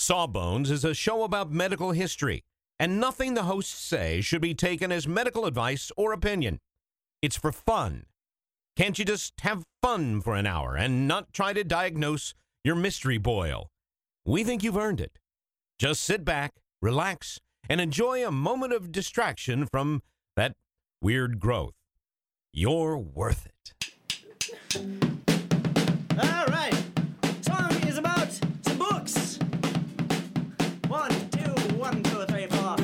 Sawbones is a show about medical history, and nothing the hosts say should be taken as medical advice or opinion. It's for fun. Can't you just have fun for an hour and not try to diagnose your mystery boil? We think you've earned it. Just sit back, relax, and enjoy a moment of distraction from that weird growth. You're worth it. All right. Song is about some books. 1, 2, 1, 2, 3, 4.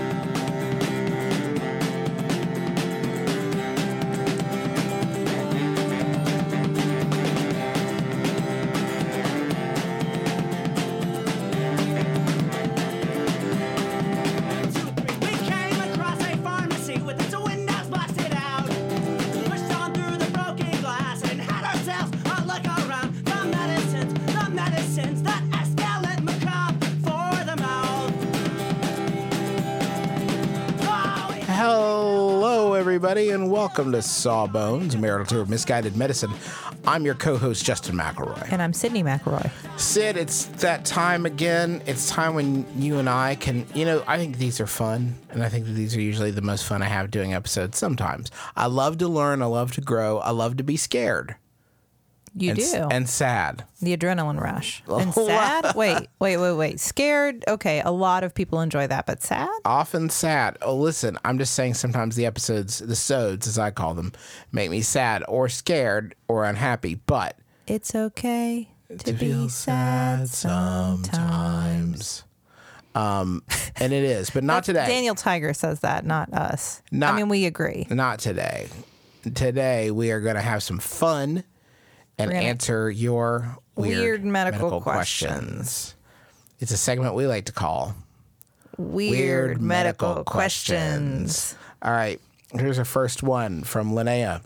We came across a pharmacy with its windows blasted out. Pushed on through the broken glass and had ourselves a look around. The medicines that escalate macabre for the mouth. Oh, Hello, everybody, and welcome to Sawbones, a marital tour of misguided medicine. I'm your co-host, Justin McElroy. And I'm Sydney McElroy. Sid, it's that time again. It's time when you and I can, I think these are fun, and I think that these are usually the most fun I have doing episodes sometimes. I love to learn. I love to grow. I love to be scared. You and, do. And sad. The adrenaline rush. And sad? Wait. Scared? Okay, a lot of people enjoy that, but sad? Often sad. Oh, listen, I'm just saying sometimes the episodes, the sods, as I call them, make me sad or scared or unhappy, but It's okay to be sad sometimes. And it is, but not today. Daniel Tiger says that, not us. We agree. Not today. Today, we are going to have some fun and answer your weird medical questions. It's a segment we like to call Weird Medical Questions. All right, here's our first one from Linnea.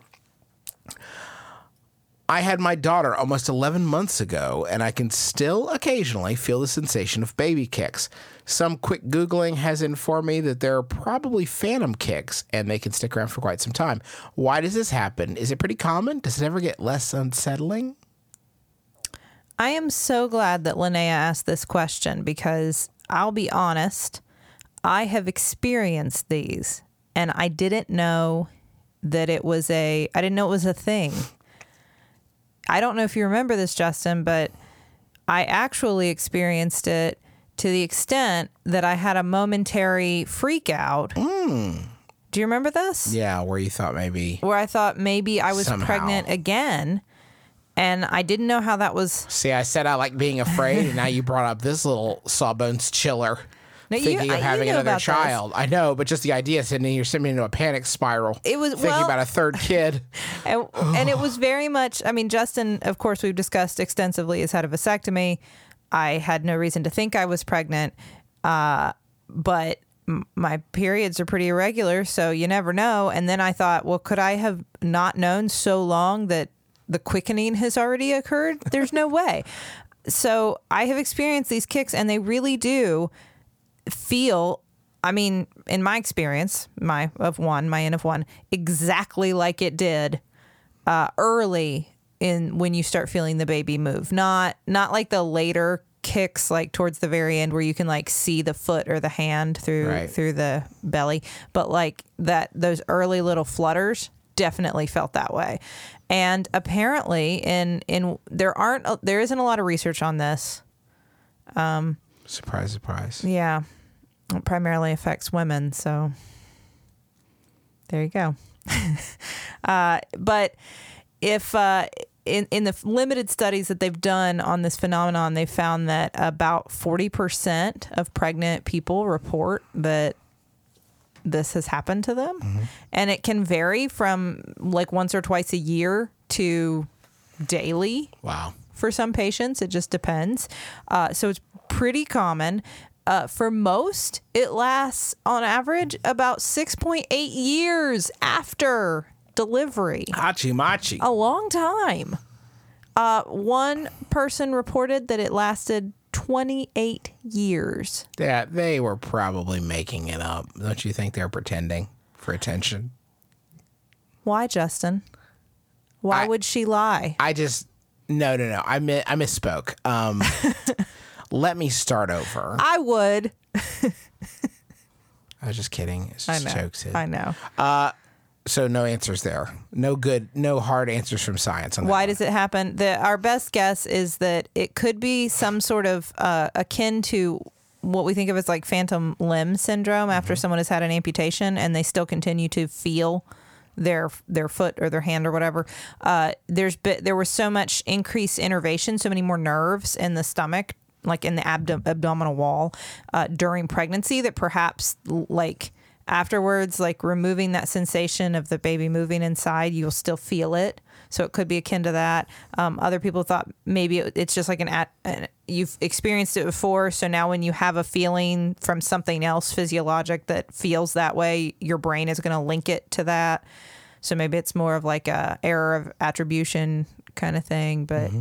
I had my daughter almost 11 months ago, and I can still occasionally feel the sensation of baby kicks. Some quick Googling has informed me that there are probably phantom kicks, and they can stick around for quite some time. Why does this happen? Is it pretty common? Does it ever get less unsettling? I am so glad that Linnea asked this question because I'll be honest, I have experienced these, and I didn't know that it was a thing. I don't know if you remember this, Justin, but I actually experienced it to the extent that I had a momentary freak out. Do you remember this? Yeah, where you thought maybe... Where I thought maybe I was pregnant again, and I didn't know how that was... See, I said I like being afraid, and now you brought up this little Sawbones chiller. No, thinking of having another child. I know, but just the idea, Sydney, you're sending me into a panic spiral. It was thinking about a third kid. and it was very much, Justin, of course, we've discussed extensively, has had a vasectomy. I had no reason to think I was pregnant, but my periods are pretty irregular, so you never know. And then I thought, well, could I have not known so long that the quickening has already occurred? There's no way. So I have experienced these kicks, and they really do feel, in my experience, my N of one, exactly like it did early in when you start feeling the baby move. Not like the later kicks, like towards the very end where you can like see the foot or the hand through the belly, but like those early little flutters definitely felt that way. And apparently there isn't a lot of research on this. Surprise, surprise. Yeah. It primarily affects women, so there you go. But if in the limited studies that they've done on this phenomenon, they found that about 40% of pregnant people report that this has happened to them. Mm-hmm. And it can vary from like once or twice a year to daily. Wow. For some patients, it just depends. So it's pretty common. For most, it lasts on average about 6.8 years after delivery. Hachi machi. A long time. One person reported that it lasted 28 years. Yeah, they were probably making it up. Don't you think they're pretending for attention? Why, Justin? Why would she lie? I just... No. I misspoke. Let me start over. I would. I was just kidding. It's I just know. jokes. I know. So no answers there. No hard answers from science on that. Why does it happen? Our best guess is that it could be some sort of akin to what we think of as like phantom limb syndrome after someone has had an amputation and they still continue to feel their foot or their hand or whatever. There was so much increased innervation, so many more nerves in the stomach, like in the abdominal wall during pregnancy, that perhaps like afterwards, like removing that sensation of the baby moving inside, you'll still feel it. So it could be akin to that. Other people thought maybe it's just like you've experienced it before. So now when you have a feeling from something else physiologic that feels that way, your brain is going to link it to that. So maybe it's more of like a error of attribution kind of thing. But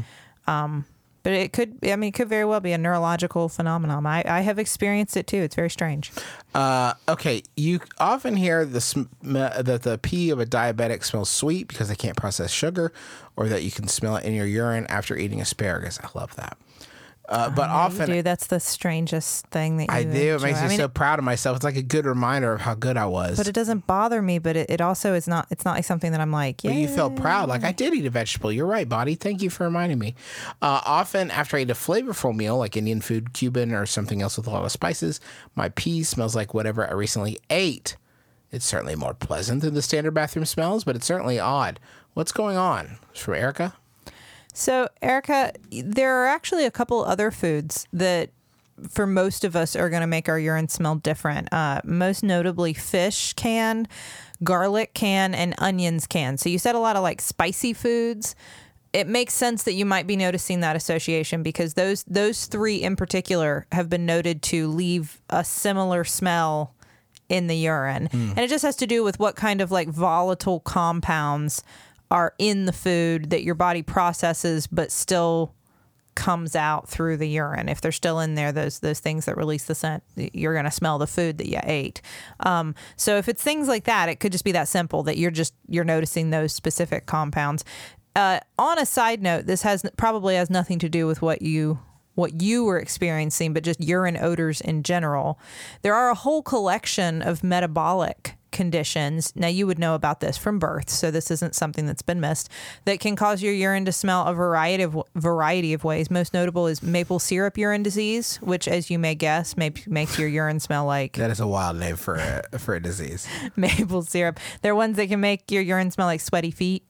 but it could very well be a neurological phenomenon. I have experienced it too. It's very strange. Okay, you often hear that the pee of a diabetic smells sweet because they can't process sugar, or that you can smell it in your urine after eating asparagus. I love that. But often, dude, that's the strangest thing that you I do. It enjoy. makes me so proud of myself. It's like a good reminder of how good I was. But it doesn't bother me. But it also is not. It's not like something that I'm like. Yeah. But you feel proud, like I did eat a vegetable. You're right, body. Thank you for reminding me. Often after I eat a flavorful meal, like Indian food, Cuban, or something else with a lot of spices, my pee smells like whatever I recently ate. It's certainly more pleasant than the standard bathroom smells, but it's certainly odd. What's going on? It's from Erica. So, Erica, there are actually a couple other foods that, for most of us, are going to make our urine smell different. Most notably, fish can, garlic can, and onions can. So, you said a lot of like spicy foods. It makes sense that you might be noticing that association because those three in particular have been noted to leave a similar smell in the urine. And it just has to do with what kind of like volatile compounds are in the food that your body processes but still comes out through the urine. If they're still in there, those things that release the scent, you're going to smell the food that you ate. So if it's things like that, it could just be that simple that you're noticing those specific compounds. On a side note, this probably has nothing to do with what you were experiencing, but just urine odors in general. There are a whole collection of metabolic conditions. Now, you would know about this from birth, so this isn't something that's been missed, that can cause your urine to smell a variety of ways. Most notable is maple syrup urine disease, which, as you may guess, makes your urine smell like... That is a wild name for a disease. Maple syrup. There are ones that can make your urine smell like sweaty feet.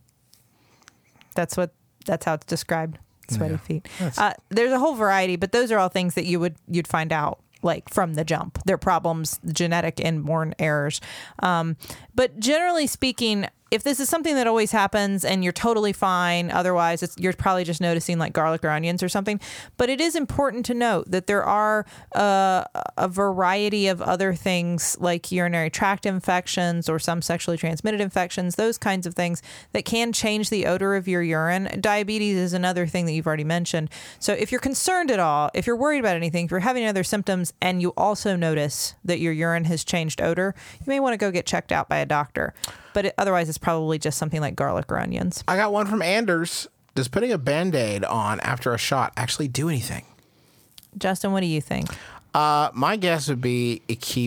That's how it's described. Sweaty feet. There's a whole variety, but those are all things that you'd find out like from the jump. They're problems, genetic inborn errors. But generally speaking, if this is something that always happens and you're totally fine, otherwise you're probably just noticing like garlic or onions or something. But it is important to note that there are a variety of other things like urinary tract infections or some sexually transmitted infections, those kinds of things that can change the odor of your urine. Diabetes is another thing that you've already mentioned. So if you're concerned at all, if you're worried about anything, if you're having other symptoms and you also notice that your urine has changed odor, you may want to go get checked out by a doctor. But otherwise, it's probably just something like garlic or onions. I got one from Anders. Does putting a Band-Aid on after a shot actually do anything? Justin, what do you think? My guess would be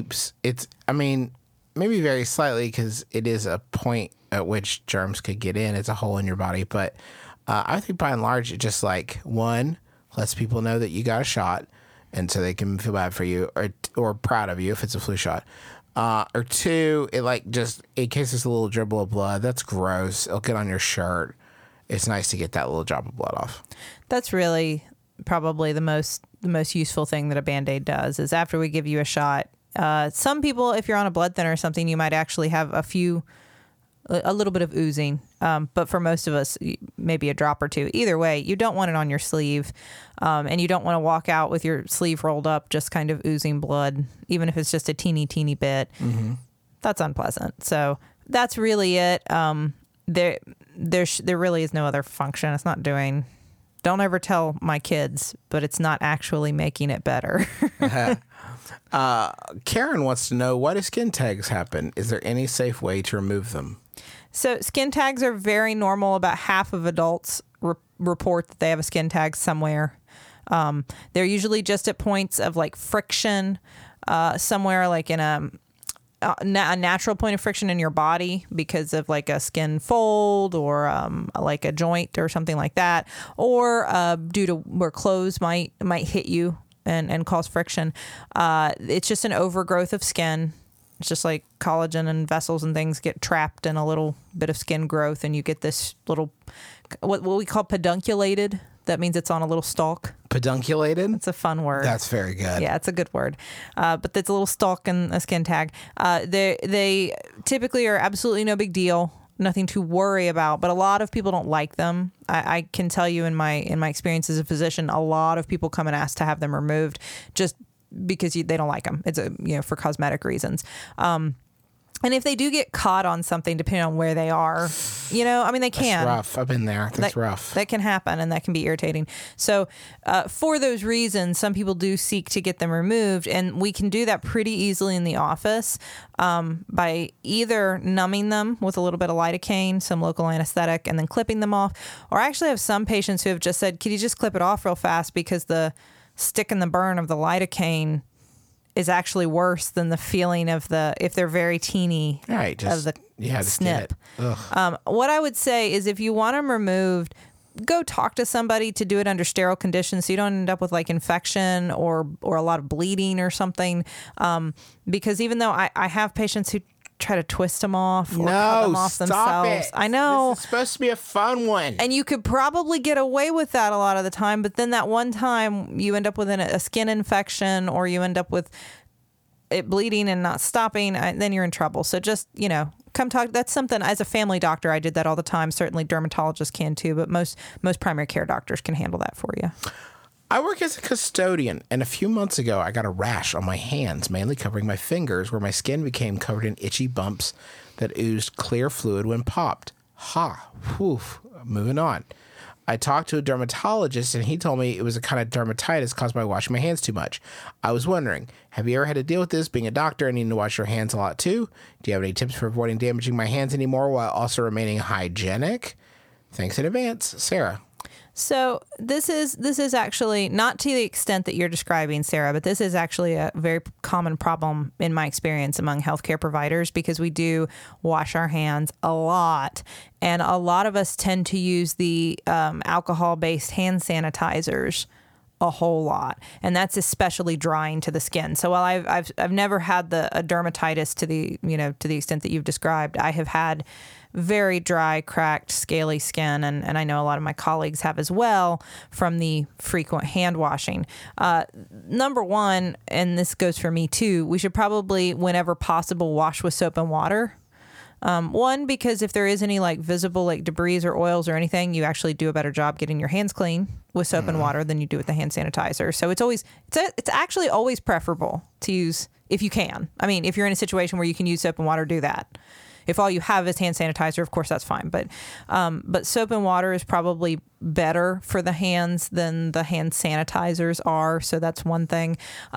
maybe very slightly because it is a point at which germs could get in. It's a hole in your body. But I think by and large, it just like, one, lets people know that you got a shot and so they can feel bad for you or proud of you if it's a flu shot. Or two, it like just in case there's a little dribble of blood. That's gross. It'll get on your shirt. It's nice to get that little drop of blood off. That's really probably the most useful thing that a Band-Aid does is after we give you a shot. Some people, if you're on a blood thinner or something, you might actually have a little bit of oozing. But for most of us, maybe a drop or two. Either way, you don't want it on your sleeve. And you don't want to walk out with your sleeve rolled up, just kind of oozing blood, even if it's just a teeny bit. Mm-hmm. That's unpleasant. So that's really it. There really is no other function. It's not doing... Don't ever tell my kids, but it's not actually making it better. Karen wants to know, why do skin tags happen? Is there any safe way to remove them? So skin tags are very normal. About half of adults report that they have a skin tag somewhere. They're usually just at points of like friction, somewhere like in a natural point of friction in your body because of like a skin fold or like a joint or something like that, or due to where clothes might hit you and cause friction. It's just an overgrowth of skin. It's just like collagen and vessels and things get trapped in a little bit of skin growth, and you get this little, what we call pedunculated. That means it's on a little stalk. Pedunculated? It's a fun word. That's very good. Yeah, it's a good word. But it's a little stalk and a skin tag. They typically are absolutely no big deal. Nothing to worry about, but a lot of people don't like them. I can tell you in my experience as a physician, a lot of people come and ask to have them removed just because they don't like them. It's for cosmetic reasons. And if they do get caught on something, depending on where they are, they can. That's rough. I've been there. That's rough. That can happen, and that can be irritating. So for those reasons, some people do seek to get them removed, and we can do that pretty easily in the office by either numbing them with a little bit of lidocaine, some local anesthetic, and then clipping them off. Or I actually have some patients who have just said, could you just clip it off real fast, because the stick and the burn of the lidocaine is actually worse than the feeling of if they're very teeny, right, of the snip. What I would say is, if you want them removed, go talk to somebody to do it under sterile conditions so you don't end up with like infection or a lot of bleeding or something. Because even though I have patients who try to twist them off or cut them off themselves. I know. This is supposed to be a fun one. And you could probably get away with that a lot of the time, but then that one time you end up with a skin infection, or you end up with it bleeding and not stopping, then you're in trouble. So just, come talk. That's something, as a family doctor, I did that all the time. Certainly dermatologists can too, but most primary care doctors can handle that for you. I work as a custodian, and a few months ago, I got a rash on my hands, mainly covering my fingers, where my skin became covered in itchy bumps that oozed clear fluid when popped. Whew. Moving on. I talked to a dermatologist, and he told me it was a kind of dermatitis caused by washing my hands too much. I was wondering, have you ever had to deal with this being a doctor and needing to wash your hands a lot too? Do you have any tips for avoiding damaging my hands anymore while also remaining hygienic? Thanks in advance, Sarah. So this is actually not to the extent that you're describing, Sarah, but this is actually a very common problem in my experience among healthcare providers, because we do wash our hands a lot. And a lot of us tend to use the alcohol-based hand sanitizers a whole lot, and that's especially drying to the skin. So while I've never had a dermatitis to the extent that you've described, I have had very dry, cracked, scaly skin, and I know a lot of my colleagues have as well from the frequent hand washing. Number one, and this goes for me too, we should probably, whenever possible, wash with soap and water. One, because if there is any like visible like debris or oils or anything, you actually do a better job getting your hands clean with soap and water than you do with the hand sanitizer. So it's actually always preferable to use, if you can. I mean, if you're in a situation where you can use soap and water, do that. If all you have is hand sanitizer, of course, that's fine. But soap and water is probably better for the hands than the hand sanitizers are. So that's one thing.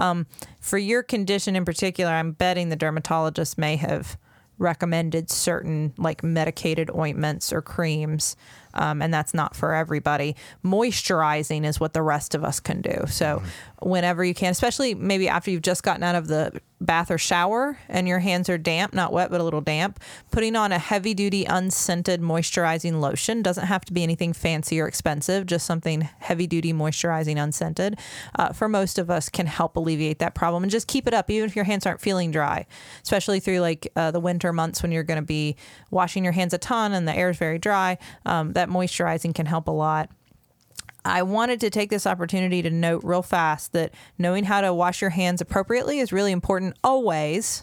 For your condition in particular, I'm betting the dermatologist may have recommended certain like medicated ointments or creams, and that's not for everybody. Moisturizing is what the rest of us can do. So whenever you can, especially maybe after you've just gotten out of the bath or shower and your hands are damp, not wet, but a little damp, putting on a heavy duty unscented moisturizing lotion, doesn't have to be anything fancy or expensive, just something heavy duty moisturizing unscented, for most of us can help alleviate that problem, and just keep it up even if your hands aren't feeling dry, especially through like the winter months when you're going to be washing your hands a ton and the air is very dry. That moisturizing can help a lot. I wanted to take this opportunity to note real fast that knowing how to wash your hands appropriately is really important always,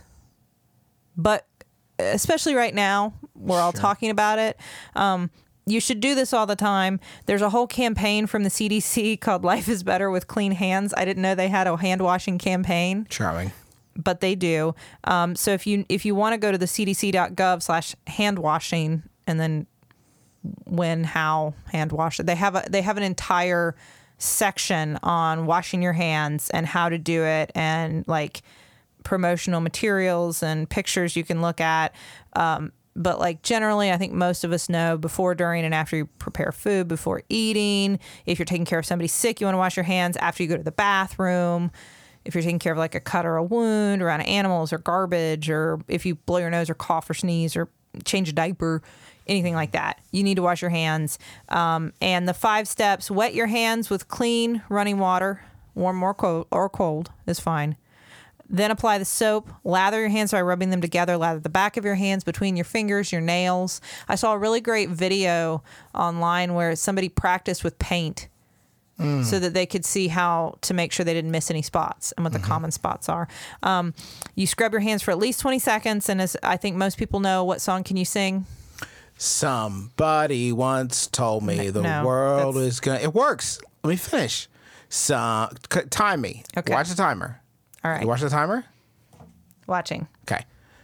but especially right now, we're all talking about it. You should do this all the time. There's a whole campaign from the CDC called Life is Better with Clean Hands. I didn't know they had a hand washing campaign. Charming. But they do. So if you want to go to the cdc.gov/hand washing and then when, how, hand wash. They have an entire section on washing your hands and how to do it, and like promotional materials and pictures you can look at. But like generally, I think most of us know before, during, and after you prepare food, before eating. If you're taking care of somebody sick, you want to wash your hands after you go to the bathroom. If you're taking care of like a cut or a wound around animals or garbage, or if you blow your nose or cough or sneeze or change a diaper, anything like that, you need to wash your hands. And the 5 steps: wet your hands with clean running water, warm or cold is fine. Then apply the soap. Lather your hands by rubbing them together. Lather the back of your hands between your fingers, your nails. I saw a really great video online where somebody practiced with paint so that they could see how to make sure they didn't miss any spots and what the common spots are. You scrub your hands for at least 20 seconds. And as I think most people know, what song can you sing? Somebody once told me the world is going to... It works. Let me finish. Time me. Okay. Watch the timer. All right. You watch the timer? Watching. Okay.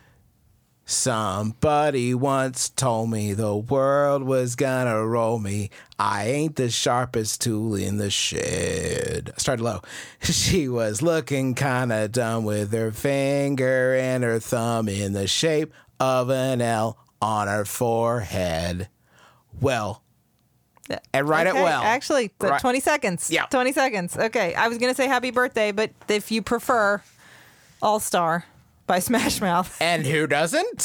Somebody once told me the world was gonna roll me. I ain't the sharpest tool in the shed. I started low. She was looking kinda dumb with her finger and her thumb in the shape of an L on her forehead. Well, and write it well. Actually, 20 seconds. Yeah. 20 seconds. Okay. I was going to say happy birthday, but if you prefer All Star by Smash Mouth. And who doesn't?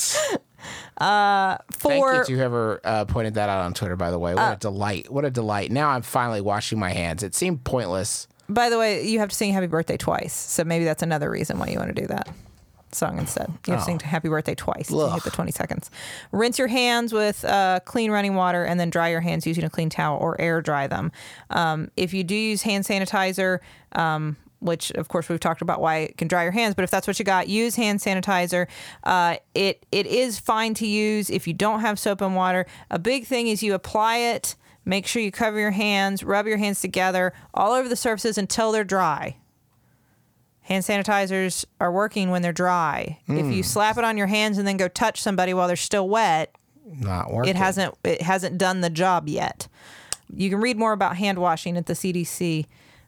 Thank you to whoever pointed that out on Twitter, by the way. What a delight. What a delight. Now I'm finally washing my hands. It seemed pointless. By the way, you have to sing happy birthday twice. So maybe that's another reason why you want to do that song instead. You have to sing happy birthday twice to hit the 20 seconds. Rinse your hands with clean running water and then dry your hands using a clean towel or air dry them. If you do use hand sanitizer, which of course we've talked about why it can dry your hands, but if that's what you got, use hand sanitizer. It is fine to use if you don't have soap and water. A big thing is you apply it, make sure you cover your hands, rub your hands together all over the surfaces until they're dry. Hand sanitizers are working when they're dry. If you slap it on your hands and then go touch somebody while they're still wet, not working. It hasn't done the job yet. You can read more about hand washing at the CDC,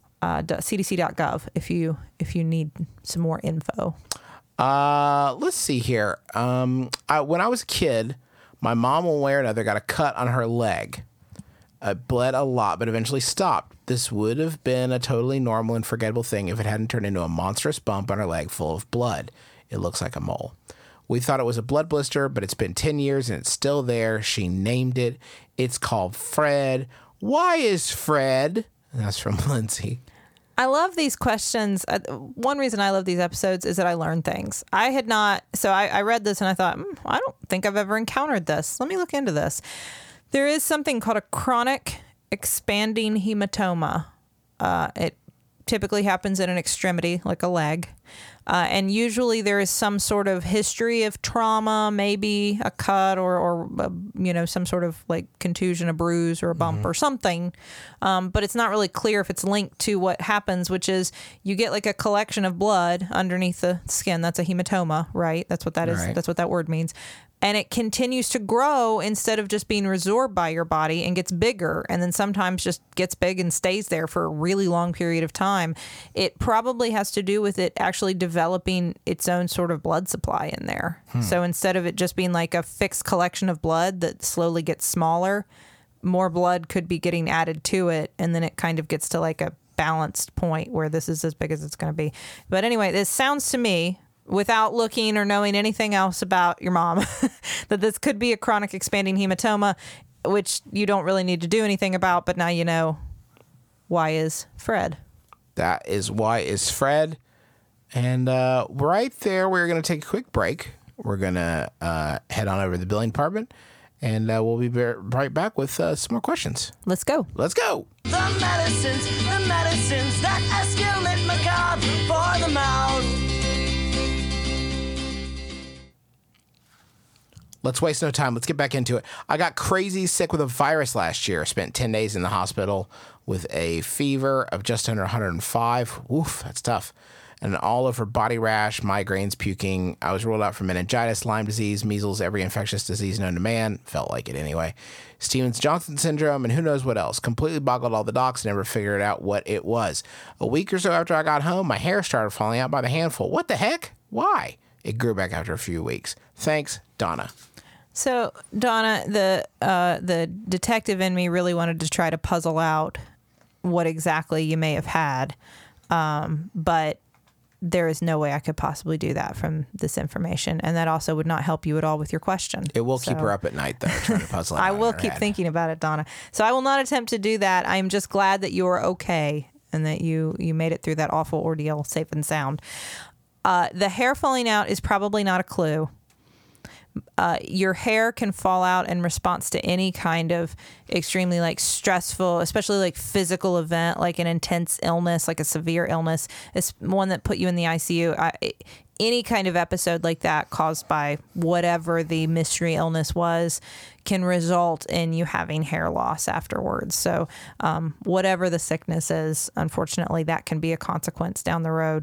cdc.gov if you need some more info. Let's see here. When I was a kid, my mom, one way or another, got a cut on her leg. It bled a lot, but eventually stopped. This would have been a totally normal and forgettable thing if it hadn't turned into a monstrous bump on her leg full of blood. It looks like a mole. We thought it was a blood blister, but it's been 10 years and it's still there. She named it. It's called Fred. Why is Fred? And that's from Lindsay. I love these questions. One reason I love these episodes is that I learn things. I had not, so I read this and I thought, I don't think I've ever encountered this. Let me look into this. There is something called a chronic expanding hematoma. It typically happens in an extremity, like a leg. And usually there is some sort of history of trauma, maybe a cut or some sort of like contusion, a bruise or a bump or something. But it's not really clear if it's linked to what happens, which is you get like a collection of blood underneath the skin. That's a hematoma, right? That's what that is. Right. That's what that word means. And it continues to grow instead of just being resorbed by your body and gets bigger and then sometimes just gets big and stays there for a really long period of time. It probably has to do with it actually developing its own sort of blood supply in there. So instead of it just being like a fixed collection of blood that slowly gets smaller, more blood could be getting added to it. And then it kind of gets to like a balanced point where this is as big as it's going to be. But anyway, this sounds to me, without looking or knowing anything else about your mom, that this could be a chronic expanding hematoma, which you don't really need to do anything about, but now you know why is Fred. That is why is Fred. And right there, we're going to take a quick break. We're going to head on over to the billing department, and we'll be right back with some more questions. Let's go. Let's go. The medicines that escalate macabre for the mouth. Let's waste no time. Let's get back into it. I got crazy sick with a virus last year. Spent 10 days in the hospital with a fever of just under 105. Oof, that's tough. And an all over body rash, migraines, puking. I was ruled out for meningitis, Lyme disease, measles, every infectious disease known to man. Felt like it anyway. Stevens-Johnson syndrome, and who knows what else. Completely boggled all the docs, never figured out what it was. A week or so after I got home, my hair started falling out by the handful. What the heck? Why? It grew back after a few weeks. Thanks, Donna. So, Donna, the detective in me really wanted to try to puzzle out what exactly you may have had, but there is no way I could possibly do that from this information, and that also would not help you at all with your question. It will keep her up at night, though, trying to puzzle it out. I in will her keep head. thinking about it, Donna. So I will not attempt to do that. I am just glad that you are okay and that you made it through that awful ordeal safe and sound. The hair falling out is probably not a clue. Your hair can fall out in response to any kind of extremely like stressful, especially like physical event, like an intense illness, like a severe illness. It's one that put you in the ICU. Any kind of episode like that caused by whatever the mystery illness was can result in you having hair loss afterwards. So whatever the sickness is, unfortunately, that can be a consequence down the road.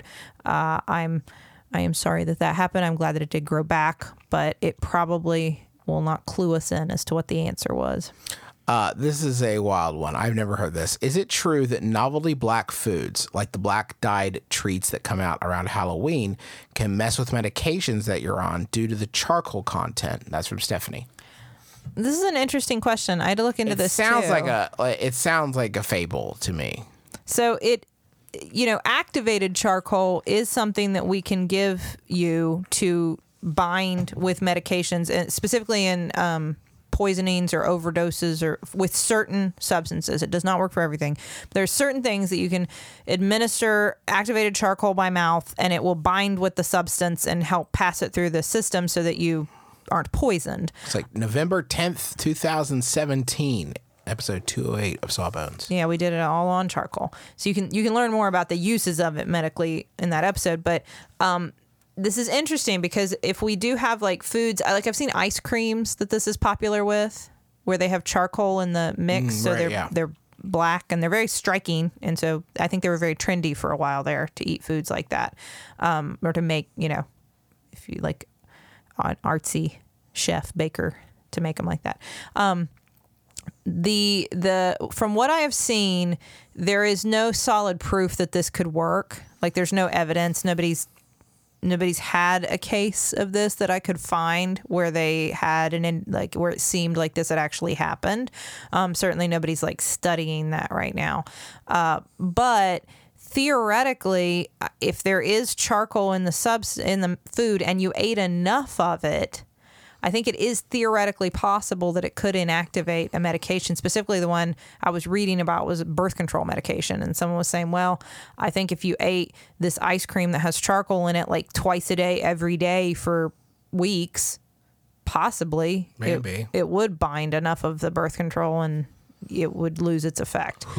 I am sorry that happened. I'm glad that it did grow back, but it probably will not clue us in as to what the answer was. This is a wild one. I've never heard this. Is it true that novelty black foods, like the black dyed treats that come out around Halloween, can mess with medications that you're on due to the charcoal content? That's from Stephanie. This is an interesting question. I had to look into this Sounds too. it sounds like a fable to me. So activated charcoal is something that we can give you to bind with medications, and specifically in poisonings or overdoses or with certain substances. It does not work for everything. There's certain things that you can administer activated charcoal by mouth, and it will bind with the substance and help pass it through the system so that you aren't poisoned. It's like November 10th, 2017. Episode 208 of Sawbones. Yeah, we did it all on charcoal. So you can learn more about the uses of it medically in that episode. But this is interesting because if we do have like foods, like I've seen ice creams that this is popular with, where they have charcoal in the mix, so they're black and they're very striking. And so I think they were very trendy for a while there to eat foods like that, or to make, if you like an artsy chef baker to make them like that. From what I have seen, there is no solid proof that this could work. Like there's no evidence. Nobody's had a case of this that I could find where they had where it seemed like this had actually happened. Certainly nobody's like studying that right now. But theoretically, if there is charcoal in the food and you ate enough of it, I think it is theoretically possible that it could inactivate a medication. Specifically, the one I was reading about was birth control medication. And someone was saying, well, I think if you ate this ice cream that has charcoal in it like twice a day, every day for weeks, possibly it would bind enough of the birth control and it would lose its effect.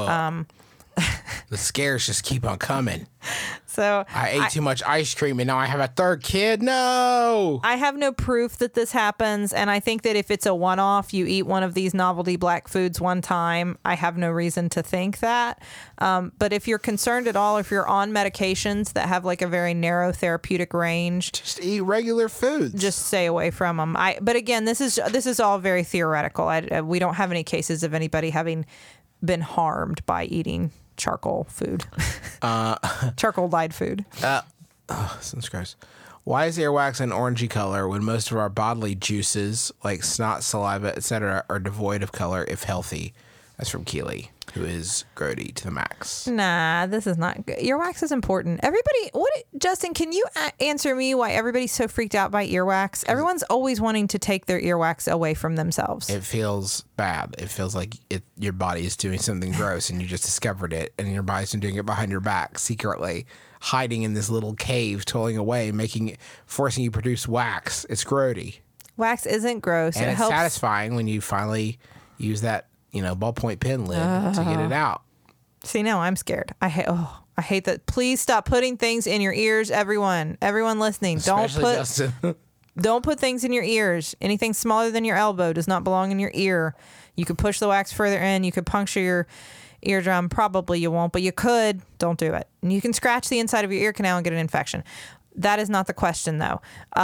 The scares just keep on coming. So I ate too much ice cream and now I have a third kid. No. I have no proof that this happens. And I think that if it's a one-off, you eat one of these novelty black foods one time, I have no reason to think that. But if you're concerned at all, if you're on medications that have like a very narrow therapeutic range, Just eat regular foods. just stay away from them. But again, this is all very theoretical. We don't have any cases of anybody having been harmed by eating charcoal food, charcoal dyed food. Sounds gross. Why is earwax an orangey color when most of our bodily juices, like snot, saliva, etc., are devoid of color if healthy? That's from Keely, who is grody to the max. Nah, this is not good. Earwax is important. Justin, can you answer me why everybody's so freaked out by earwax? Everyone's always wanting to take their earwax away from themselves. It feels bad. It feels like your body is doing something gross and you just discovered it, and your body's been doing it behind your back, secretly, hiding in this little cave, toiling away, forcing you to produce wax. It's grody. Wax isn't gross. And it it's helps. satisfying when you finally use that, ballpoint pen lid to get it out. See, now I'm scared. I hate that. Please stop putting things in your ears, everyone. Everyone listening. Especially Justin. Don't put things in your ears. Anything smaller than your elbow does not belong in your ear. You could push the wax further in. You could puncture your eardrum. Probably you won't, but you could. Don't do it. And you can scratch the inside of your ear canal and get an infection. That is not the question, though.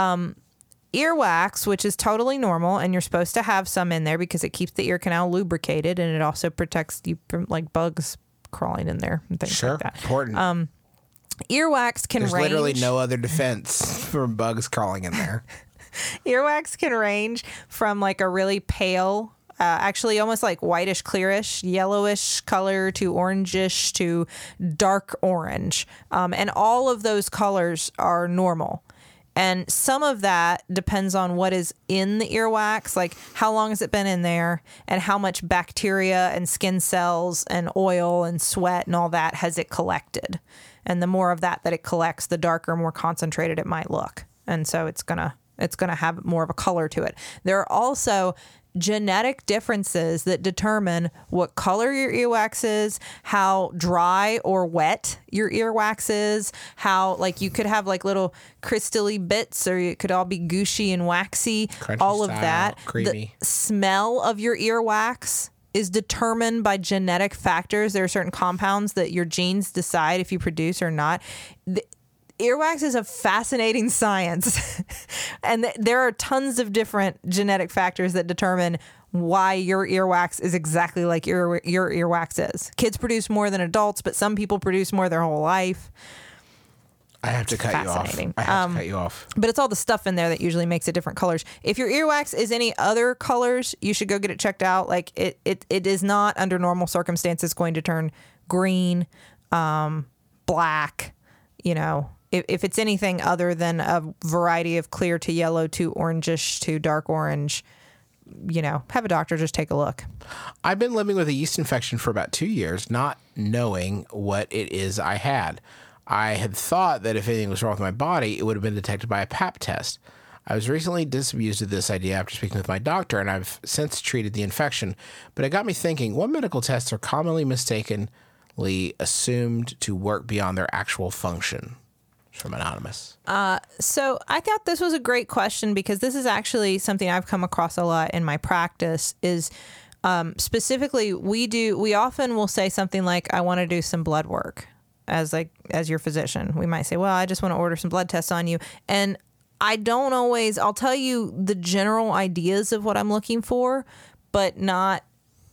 Earwax, which is totally normal, and you're supposed to have some in there because it keeps the ear canal lubricated, and it also protects you from like bugs crawling in there and things like that. Important. Earwax can There's range. literally no other defense from bugs crawling in there. Earwax can range from like a really pale, actually almost like whitish, clearish, yellowish color to orangish to dark orange. And all of those colors are normal. And some of that depends on what is in the earwax, like how long has it been in there and how much bacteria and skin cells and oil and sweat and all that has it collected. And the more of that it collects, the darker, more concentrated it might look. And so it's gonna have more of a color to it. There are also genetic differences that determine what color your earwax is, how dry or wet your earwax is, how like you could have like little crystally bits or it could all be gushy and waxy, Crunchy all of style, that. creamy. The smell of your earwax is determined by genetic factors. There are certain compounds that your genes decide if you produce or not. Earwax is a fascinating science, and there are tons of different genetic factors that determine why your earwax is exactly like your earwax is. Kids produce more than adults, but some people produce more their whole life. I have to cut you off. Fascinating. I have to cut you off. But it's all the stuff in there that usually makes it different colors. If your earwax is any other colors, you should go get it checked out. Like it is not under normal circumstances going to turn green, black, you know. If it's anything other than a variety of clear to yellow to orangish to dark orange, you know, have a doctor just take a look. I've been living with a yeast infection for about 2 years, not knowing what it is I had. I had thought that if anything was wrong with my body, it would have been detected by a Pap test. I was recently disabused of this idea after speaking with my doctor, and I've since treated the infection. But it got me thinking, what medical tests are commonly mistakenly assumed to work beyond their actual function? From Anonymous. So I thought this was a great question because this is actually something I've come across a lot in my practice is specifically we often will say something like, I want to do some blood work as your physician. We might say, well, I just want to order some blood tests on you. And I don't always, I'll tell you the general ideas of what I'm looking for, but not,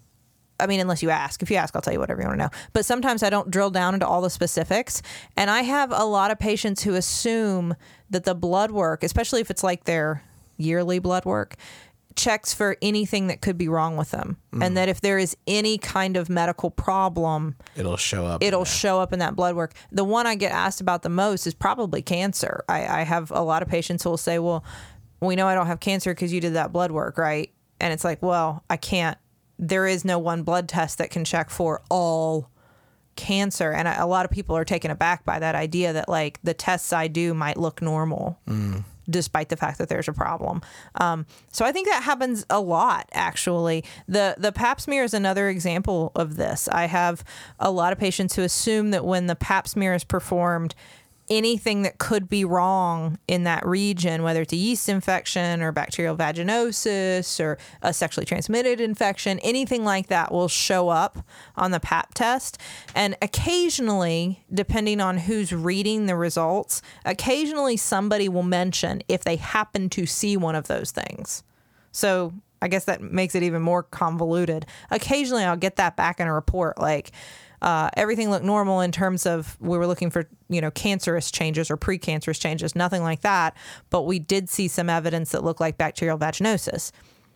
I mean, unless you ask. If you ask, I'll tell you whatever you want to know. But sometimes I don't drill down into all the specifics. And I have a lot of patients who assume that the blood work, especially if it's like their yearly blood work, checks for anything that could be wrong with them. And that if there is any kind of medical problem, It'll show up. it'll show up in that blood work. The one I get asked about the most is probably cancer. I have a lot of patients who will say, well, we know I don't have cancer because you did that blood work, right? And it's like, well, I can't. There is no one blood test that can check for all cancer. And a lot of people are taken aback by that idea that like the tests I do might look normal despite the fact that there's a problem. So I think that happens a lot, actually. The Pap smear is another example of this. I have a lot of patients who assume that when the Pap smear is performed, anything that could be wrong in that region, whether it's a yeast infection or bacterial vaginosis or a sexually transmitted infection, anything like that will show up on the Pap test. And occasionally, depending on who's reading the results, occasionally somebody will mention if they happen to see one of those things. So I guess that makes it even more convoluted. Occasionally I'll get that back in a report like, everything looked normal in terms of we were looking for, you know, cancerous changes or precancerous changes, nothing like that. But we did see some evidence that looked like bacterial vaginosis.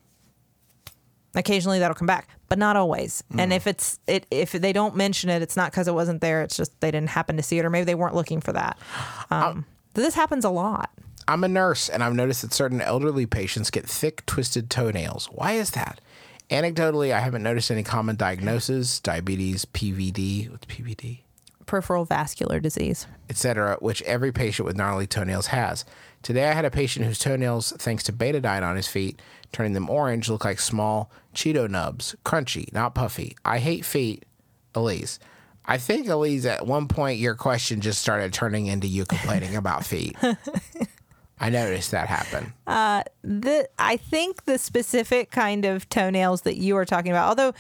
Occasionally that'll come back, but not always. And if if they don't mention it, it's not because it wasn't there. It's just they didn't happen to see it, or maybe they weren't looking for that. This happens a lot. I'm a nurse, and I've noticed that certain elderly patients get thick, twisted toenails. Why is that? Anecdotally, I haven't noticed any common diagnoses, diabetes, PVD, what's PVD? Peripheral vascular disease, etc., which every patient with gnarly toenails has. Today, I had a patient whose toenails, thanks to betadine on his feet, turning them orange, look like small Cheeto nubs, crunchy, not puffy. I hate feet, Elise. I think, Elise, at one point, your question just started turning into you complaining about feet. I noticed that happen. I think the specific kind of toenails that you are talking about, although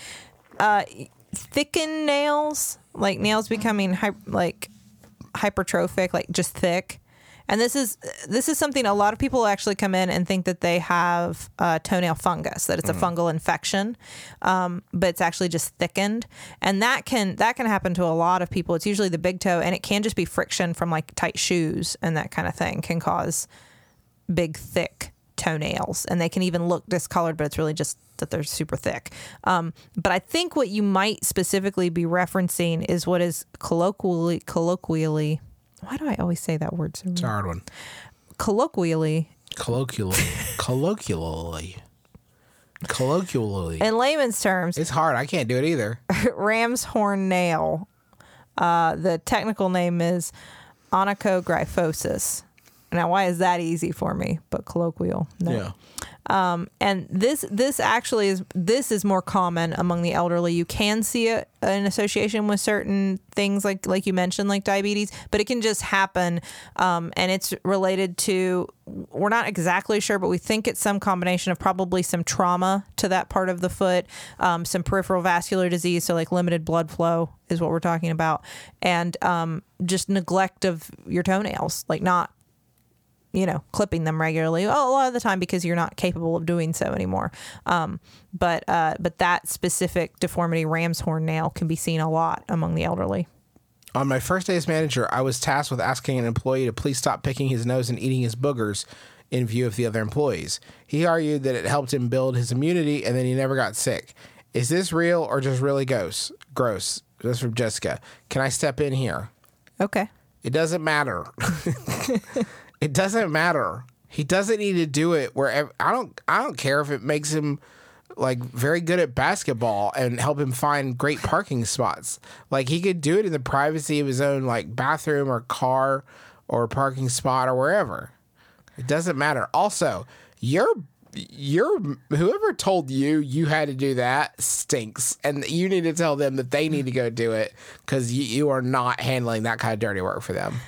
thickened nails, like nails becoming hypertrophic, like just thick. And this is something a lot of people actually come in and think that they have toenail fungus, that it's a fungal infection, but it's actually just thickened. And that can happen to a lot of people. It's usually the big toe, and it can just be friction from like tight shoes and that kind of thing can cause big, thick toenails, and they can even look discolored, but it's really just that they're super thick. But I think what you might specifically be referencing is what is colloquially, why do I always say that word so It's a hard one. colloquially, Colloquially. in layman's terms, It's hard. I can't do it either. ram's horn nail. The technical name is onychogryphosis. Now, why is that easy for me? But colloquial, no. Yeah. And this is more common among the elderly. You can see an association with certain things like you mentioned, like diabetes, but it can just happen. And it's related to, we're not exactly sure, but we think it's some combination of probably some trauma to that part of the foot, some peripheral vascular disease, so like limited blood flow is what we're talking about, and just neglect of your toenails, like not clipping them regularly a lot of the time because you're not capable of doing so anymore. But that specific deformity, ram's horn nail, can be seen a lot among the elderly. On my first day as manager, I was tasked with asking an employee to please stop picking his nose and eating his boogers in view of the other employees. He argued that it helped him build his immunity and then he never got sick. Is this real or just really gross? That's from Jessica. Can I step in here? Okay. It doesn't matter. It doesn't matter. He doesn't need to do it wherever. I don't care if it makes him like very good at basketball and help him find great parking spots. Like he could do it in the privacy of his own like bathroom or car or parking spot or wherever. It doesn't matter. Also, you're whoever told you had to do that stinks, and you need to tell them that they need to go do it because you are not handling that kind of dirty work for them.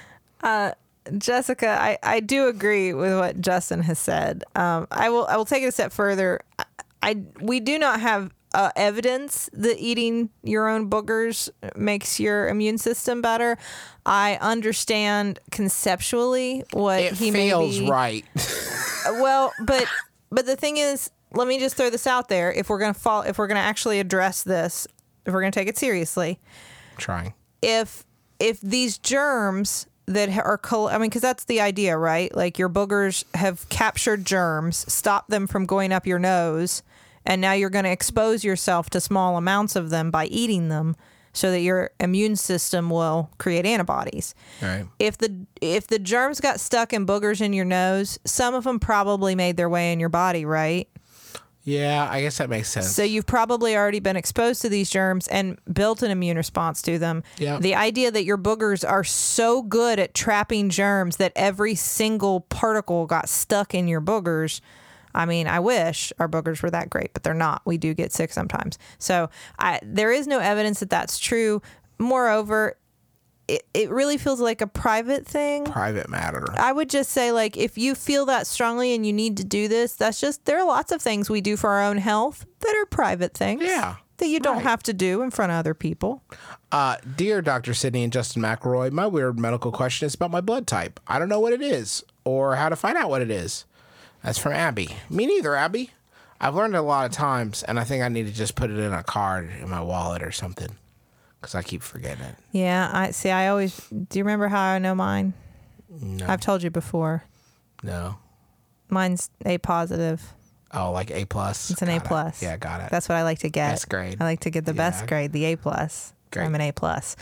Jessica, I do agree with what Justin has said. I will take it a step further. We do not have evidence that eating your own boogers makes your immune system better. I understand conceptually what It he feels may be. right. Well, but the thing is, let me just throw this out there. If we're gonna actually address this, if we're gonna take it seriously, Trying. if these germs that are, because that's the idea, right? Like your boogers have captured germs, stopped them from going up your nose, and now you're going to expose yourself to small amounts of them by eating them, so that your immune system will create antibodies. Right. If the germs got stuck in boogers in your nose, some of them probably made their way in your body, right? Yeah, I guess that makes sense. So you've probably already been exposed to these germs and built an immune response to them. Yeah. The idea that your boogers are so good at trapping germs that every single particle got stuck in your boogers, I mean, I wish our boogers were that great, but they're not. We do get sick sometimes. So there is no evidence that that's true. Moreover, it really feels like a private thing. Private matter. I would just say, like, if you feel that strongly and you need to do this, there are lots of things we do for our own health that are private things. Yeah. That you don't Right. have to do in front of other people. Dear Dr. Sidney and Justin McElroy, my weird medical question is about my blood type. I don't know what it is or how to find out what it is. That's from Abby. Me neither, Abby. I've learned it a lot of times, and I think I need to just put it in a card in my wallet or something because I keep forgetting it. Yeah, I always. Do you remember how I know mine? No. I've told you before. No. Mine's A positive. Oh, like A+. It's an A plus. Yeah, got it. That's what I like to get. Best grade. I like to get the best Yeah. grade, the A plus. Great. I'm an A plus.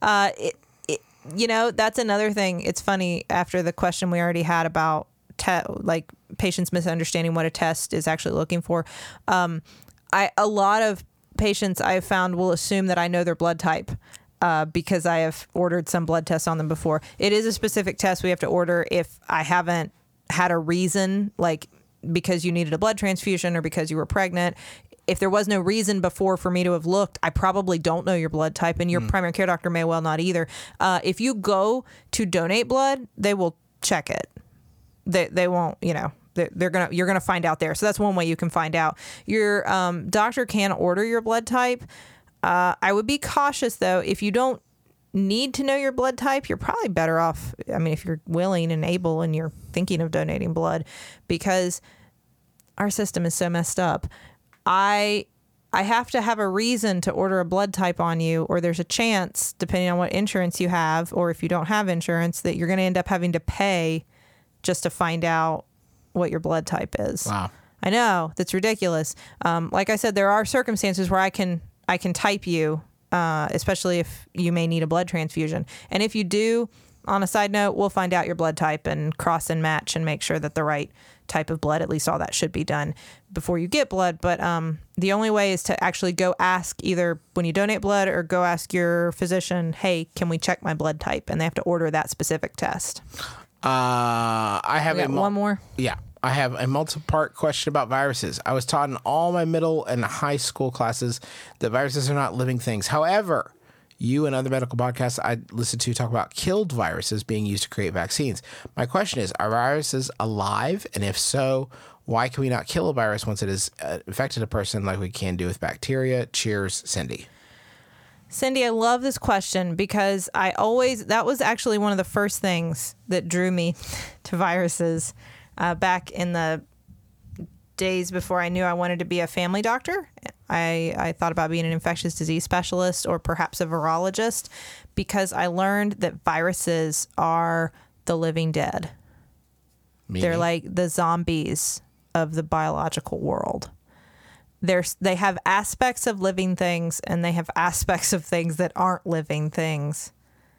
That's another thing. It's funny, after the question we already had about like patients misunderstanding what a test is actually looking for. A lot of patients I've found will assume that I know their blood type. Because I have ordered some blood tests on them before. It is a specific test we have to order if I haven't had a reason, like because you needed a blood transfusion or because you were pregnant. If there was no reason before for me to have looked, I probably don't know your blood type, and your primary care doctor may well not either. If you go to donate blood, they will check it. They won't, you're gonna find out there. So that's one way you can find out. Your doctor can order your blood type. I would be cautious, though. If you don't need to know your blood type, you're probably better off, if you're willing and able and you're thinking of donating blood, because our system is so messed up. I have to have a reason to order a blood type on you, or there's a chance, depending on what insurance you have, or if you don't have insurance, that you're going to end up having to pay just to find out what your blood type is. Wow. I know, that's ridiculous. Like I said, there are circumstances where I can type you, especially if you may need a blood transfusion. And if you do, on a side note, we'll find out your blood type and cross and match and make sure that the right type of blood, at least all that should be done before you get blood. But the only way is to actually go ask, either when you donate blood or go ask your physician, hey, can we check my blood type? And they have to order that specific test. I have One more. Yeah. I have a multi-part question about viruses. I was taught in all my middle and high school classes that viruses are not living things. However, you and other medical podcasts I listen to talk about killed viruses being used to create vaccines. My question is, are viruses alive? And if so, why can we not kill a virus once it has infected a person like we can do with bacteria? Cheers, Cindy. Cindy, I love this question because that was actually one of the first things that drew me to viruses back in the days before I knew I wanted to be a family doctor. I thought about being an infectious disease specialist or perhaps a virologist because I learned that viruses are the living dead. Meaning? They're like the zombies of the biological world. They have aspects of living things and they have aspects of things that aren't living things.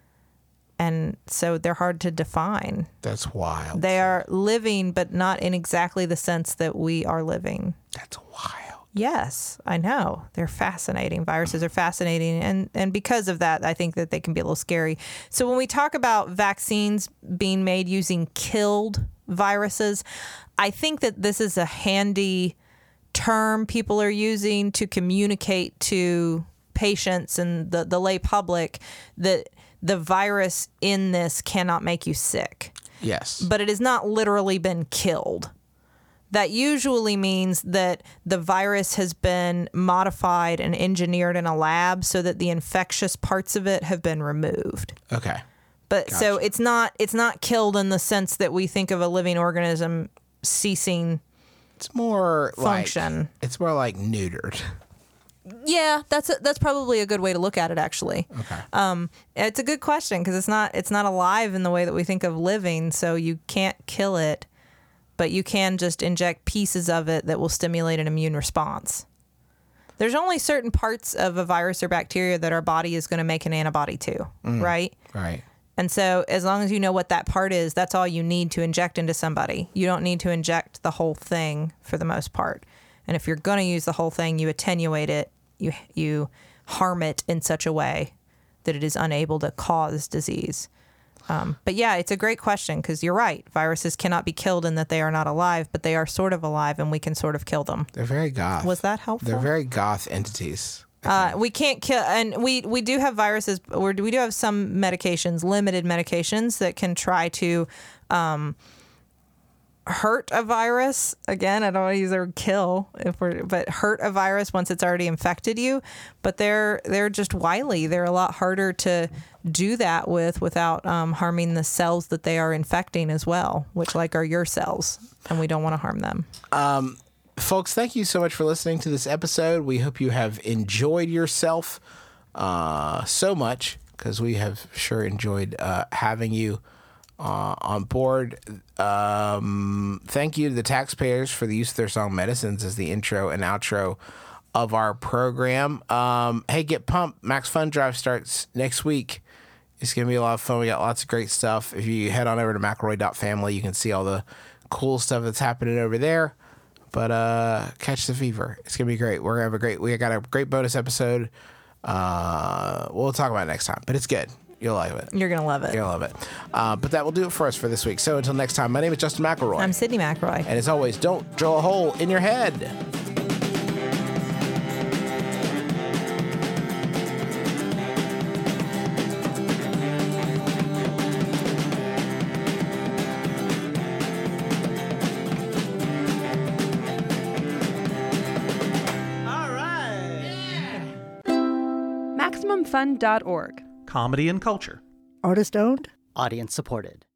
And so they're hard to define. That's wild. They are living, but not in exactly the sense that we are living. That's wild. Yes, I know. They're fascinating. Viruses are fascinating. And because of that, I think that they can be a little scary. So when we talk about vaccines being made using killed viruses, I think that this is a handy term people are using to communicate to patients and the lay public that the virus in this cannot make you sick. Yes. But it has not literally been killed. That usually means that the virus has been modified and engineered in a lab so that the infectious parts of it have been removed. Okay. But Gotcha. so it's not killed in the sense that we think of a living organism ceasing. It's more function. It's more like neutered. Yeah, that's probably a good way to look at it, actually. Okay. It's a good question because it's not alive in the way that we think of living, so you can't kill it, but you can just inject pieces of it that will stimulate an immune response. There's only certain parts of a virus or bacteria that our body is going to make an antibody to, right? Right. And so as long as you know what that part is, that's all you need to inject into somebody. You don't need to inject the whole thing for the most part. And if you're going to use the whole thing, you attenuate it, you harm it in such a way that it is unable to cause disease. But yeah, it's a great question because you're right. Viruses cannot be killed in that they are not alive, but they are sort of alive and we can sort of kill them. They're very goth. Was that helpful? They're very goth entities. We can't kill, and we do have viruses, or we do have some medications, limited medications that can try to hurt a virus. Again, I don't want to use the word kill, but hurt a virus once it's already infected you. But they're just wily. They're a lot harder to do that without harming the cells that they are infecting as well, which like are your cells, and we don't want to harm them. Folks, thank you so much for listening to this episode. We hope you have enjoyed yourself so much because we have sure enjoyed having you on board. Thank you to the taxpayers for the use of their song Medicines as the intro and outro of our program. Hey, get pumped. Max Fun Drive starts next week. It's going to be a lot of fun. We got lots of great stuff. If you head on over to McElroy.family, you can see all the cool stuff that's happening over there. But catch the fever. It's going to be great. We got a great bonus episode. We'll talk about it next time, but it's good. You'll like it. You're going to love it. You'll love it. But that will do it for us for this week. So until next time, my name is Justin McElroy. I'm Sydney McElroy. And as always, don't drill a hole in your head. MaximumFun.org. Comedy and culture. Artist owned. Audience supported.